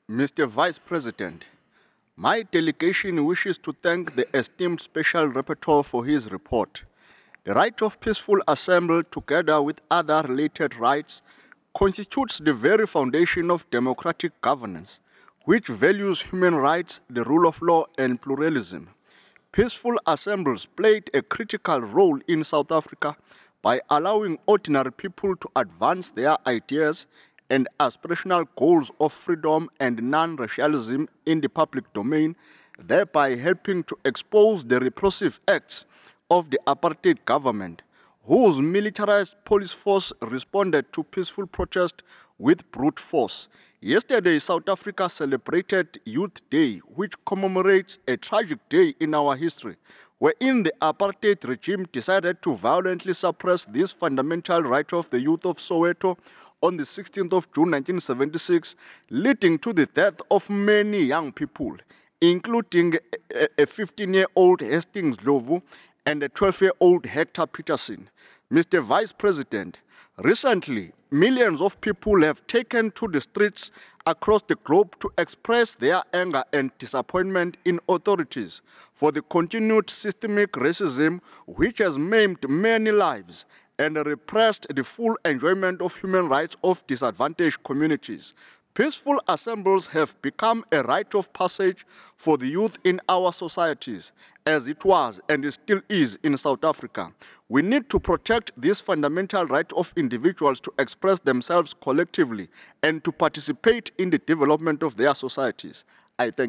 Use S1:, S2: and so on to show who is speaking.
S1: Mr. Vice President, my delegation wishes to thank the esteemed Special Rapporteur for his report. The right of peaceful assembly, together with other related rights, constitutes the very foundation of democratic governance, which values human rights, the rule of law, and pluralism. Peaceful assemblies played a critical role in South Africa by allowing ordinary people to advance their ideas and aspirational goals of freedom and non-racialism in the public domain, thereby helping to expose the repressive acts of the apartheid government, whose militarized police force responded to peaceful protest with brute force. Yesterday, South Africa celebrated Youth Day, which commemorates a tragic day in our history, wherein the apartheid regime decided to violently suppress this fundamental right of the youth of Soweto on the 16th of June 1976, leading to the death of many young people, including a 15-year-old Hastings Dlovu and a 12-year-old Hector Peterson. Mr. Vice President, recently, millions of people have taken to the streets across the globe to express their anger and disappointment in authorities for the continued systemic racism which has maimed many lives and repressed the full enjoyment of human rights of disadvantaged communities. Peaceful assemblies have become a rite of passage for the youth in our societies, as it was and it still is in South Africa. We need to protect this fundamental right of individuals to express themselves collectively and to participate in the development of their societies. I thank